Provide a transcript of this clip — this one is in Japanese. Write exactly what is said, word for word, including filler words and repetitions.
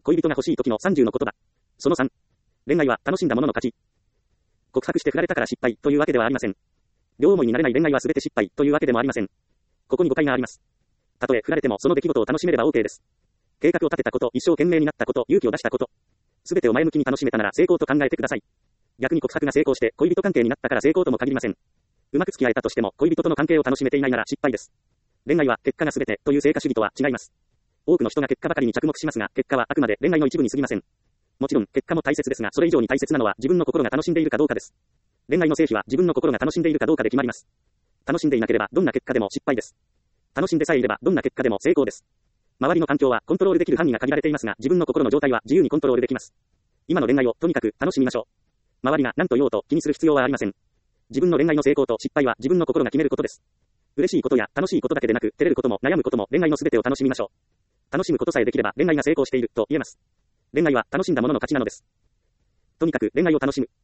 恋人が欲しい時のさんじゅうのことだ。そのさん。恋愛は楽しんだものの勝ち。告白して振られたから失敗というわけではありません。両思いになれない恋愛は全て失敗というわけでもありません。ここに誤解があります。たとえ振られてもその出来事を楽しめれば OK です。計画を立てたこと、一生懸命になったこと、勇気を出したこと。すべてを前向きに楽しめたなら成功と考えてください。逆に告白が成功して恋人関係になったから成功とも限りません。うまく付き合えたとしても恋人との関係を楽しめていないなら失敗です。恋愛は結果が全てという成果主義とは違います。多くの人が結果ばかりに着目しますが、結果はあくまで恋愛の一部に過ぎません。もちろん結果も大切ですが、それ以上に大切なのは自分の心が楽しんでいるかどうかです。恋愛の成否は自分の心が楽しんでいるかどうかで決まります。楽しんでいなければどんな結果でも失敗です。楽しんでさえいればどんな結果でも成功です。周りの環境はコントロールできる範囲が限られていますが、自分の心の状態は自由にコントロールできます。今の恋愛をとにかく楽しみましょう。周りが何と言おうと気にする必要はありません。自分の恋愛の成功と失敗は自分の心が決めることです。嬉しいことや楽しいことだけでなく、照れることも悩むことも恋愛のすべてを楽しみましょう。楽しむことさえできれば恋愛が成功していると言えます。恋愛は楽しんだものの勝ちなのです。とにかく恋愛を楽しむ。